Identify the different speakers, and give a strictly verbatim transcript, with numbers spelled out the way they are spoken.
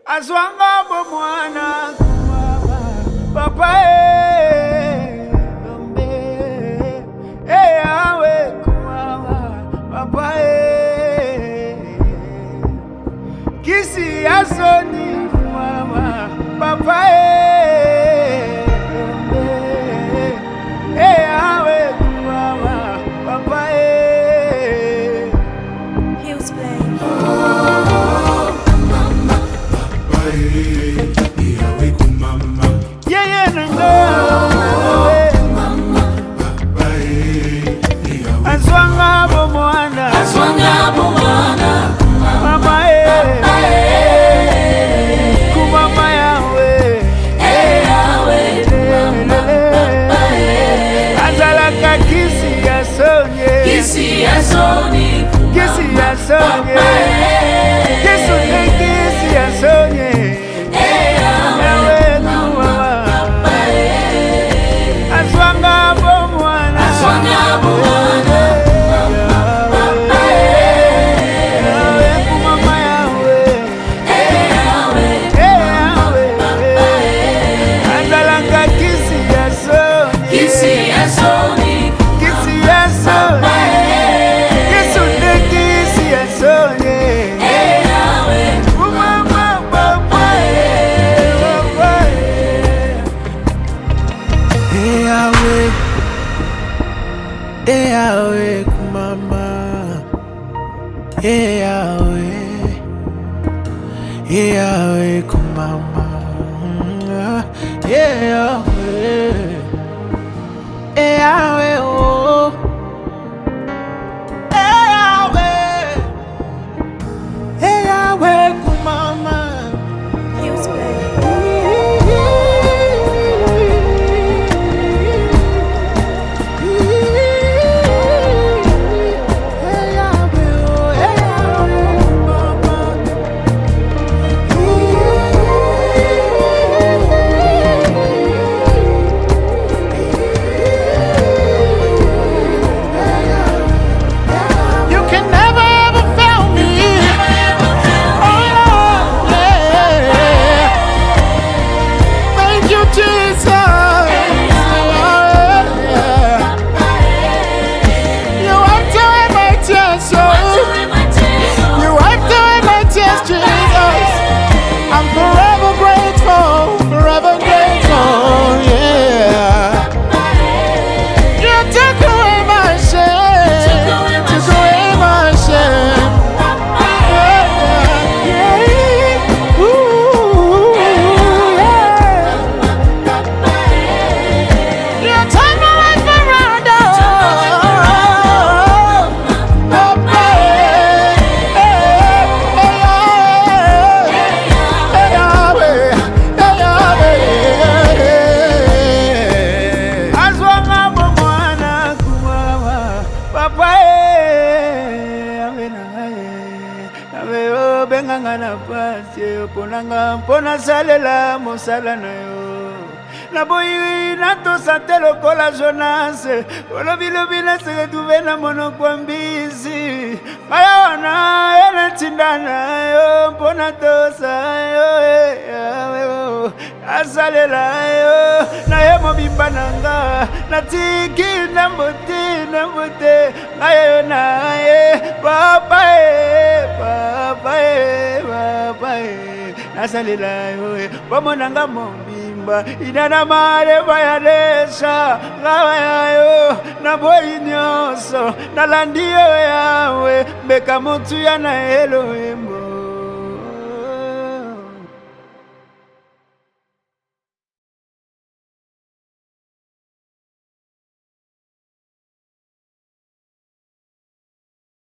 Speaker 1: Azwanga bomwana kumama papa eh ombe eh awe kumama papa eh kisi asoni kumama papa eh ombe eh awe kumama papa eh
Speaker 2: He was playing.
Speaker 1: Yeah, yeah, no, no. Azwanga bomwana,
Speaker 2: Azwanga bomwana,
Speaker 1: mama eh, kumama yawe,
Speaker 2: eh yawe,
Speaker 1: azalaka kisi ya sonye,
Speaker 2: kisi ya soni,
Speaker 1: kisi ya sonye, kisi kisi ya sonye.
Speaker 3: Hey Yahweh, kumama. Hey Yahweh, hey Yahweh, kumama. Hey Yahweh, hey Yahweh, oh. Hey Yahweh, hey Yahweh, kumama.
Speaker 2: He was playing.
Speaker 1: Bengangana pasi ponanga pona salela mosala na yo na boyi na to satelo kola Jonas olobi lobi na se tuve na monoko mbisi maya na ene tindana yo pona to sa yo yo asalela yo na yemo bimbananga na tiki na mbote na mbote ayo na ye papa e papa e papa e nasalela yo bamonanga mombimba inana mare bayalesa ngawa yo na boyi nyonso na landio yawe mbeka motu ya na Elohim.